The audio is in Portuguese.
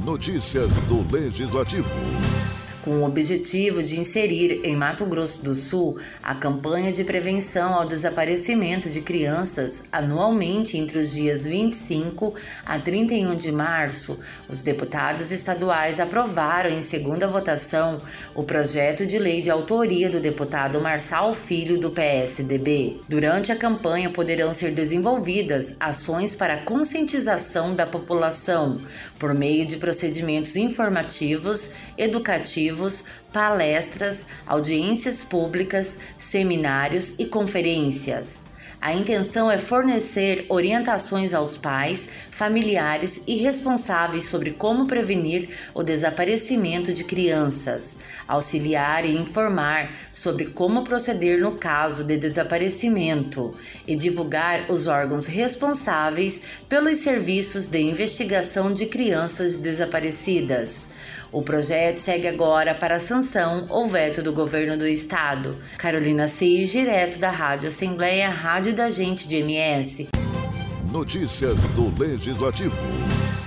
Notícias do Legislativo. Com o objetivo de inserir em Mato Grosso do Sul a campanha de prevenção ao desaparecimento de crianças anualmente entre os dias 25 a 31 de março, os deputados estaduais aprovaram em segunda votação o projeto de lei de autoria do deputado Marçal Filho, do PSDB. Durante a campanha poderão ser desenvolvidas ações para a conscientização da população por meio de procedimentos informativos, educativos, palestras, audiências públicas, seminários e conferências. A intenção é fornecer orientações aos pais, familiares e responsáveis sobre como prevenir o desaparecimento de crianças, auxiliar e informar sobre como proceder no caso de desaparecimento e divulgar os órgãos responsáveis pelos serviços de investigação de crianças desaparecidas. O projeto segue agora para a sanção ou veto do governo do estado. Carolina Cis, direto da Rádio Assembleia, Rádio da Gente de MS. Notícias do Legislativo.